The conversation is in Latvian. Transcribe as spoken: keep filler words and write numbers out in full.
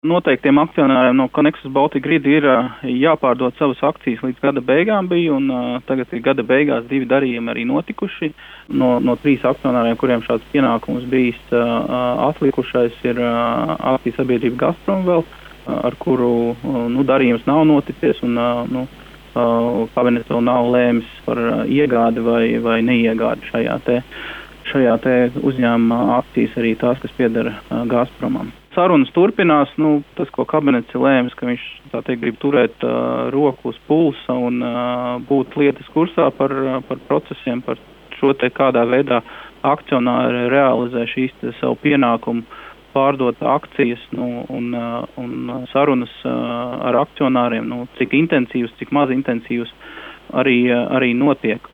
Noteiktiem akcionāriem no Connexus Baltic Grid ir jāpārdod savas akcijas līdz gada beigām bija, un uh, tagad ir gada beigās divi darījumi arī notikuši. No, no trīs akcionāriem, kuriem šāds pienākums bijis, uh, atlikušais ir uh, akciju sabiedrība Gazprom vēl, uh, ar kuru uh, nu, darījums nav noticies, un uh, nu, uh, kabinets vēl nav lēmis par uh, iegādi vai, vai neiegādi šajā te, šajā te uzņēmuma akcijas, arī tās, kas piedara uh, Gazpromam. Sarunas turpinās, nu, tas, ko kabinets ir lēmis, ka viņš, tā teikt, grib turēt uh, roku uz pulsa un uh, būt lietas kursā par, uh, par procesiem, par šo te kādā veidā akcionāri realizē šīs te savu pienākumu pārdot akcijas, nu, un, uh, un sarunas uh, ar akcionāriem, nu, cik intensīvas, cik maz intensīvas arī, uh, arī notiek.